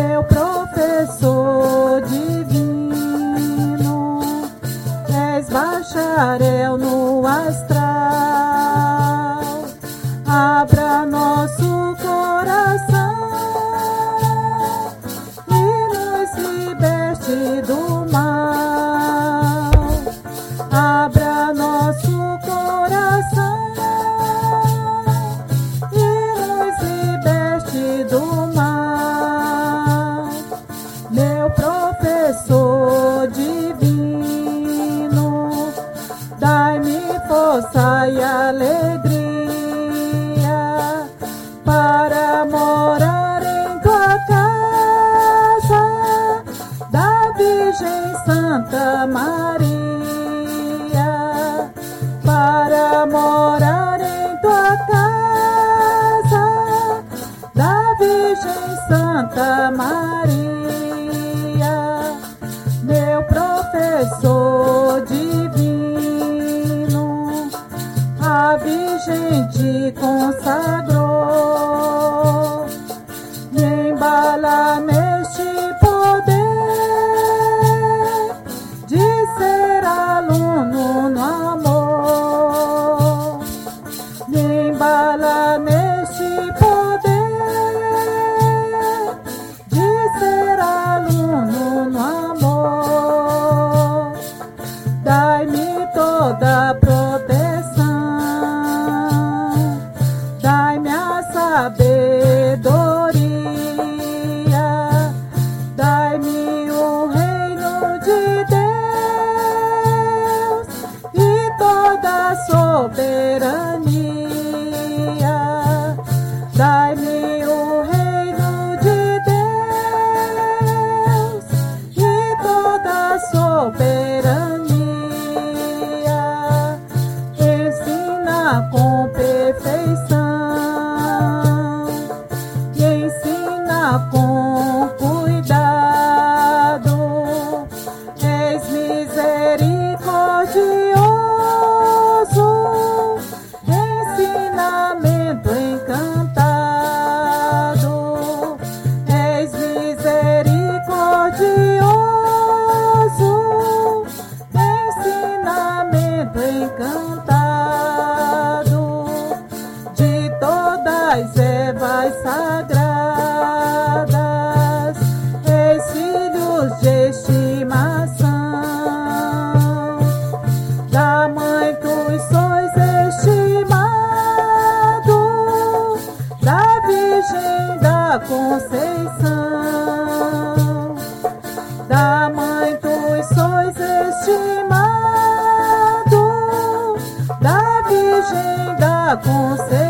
meu professor divino, és bacharel no astral, abra nosso coração e nos liberte do mal, abra nosso coração e nos liberte do mal, meu professor divino, dai-me força e alegria para morar em tua casa, da Virgem Santa Maria, para morar em tua casa, da Virgem Santa Maria, meu professor divino, a Virgem te consagrou, me embala neste poder de ser aluno no amor, me embala neste poder de ser aluno no amor, dai-me toda a proteção, dai-me a sabedoria, dai-me o reino de Deus e toda a soberania, dai-me o reino de Deus e toda a soberania, ensina com perfeição e ensina com cuidado, és misericordioso, ensinamento encantado, és misericordioso, ensinamento encantado, de todas ervas sagradas, és filhos de estimação, da mãe tu sois estimado, da Virgem da Conceição, da mãe tu sois estimado, da Virgem da Conceição.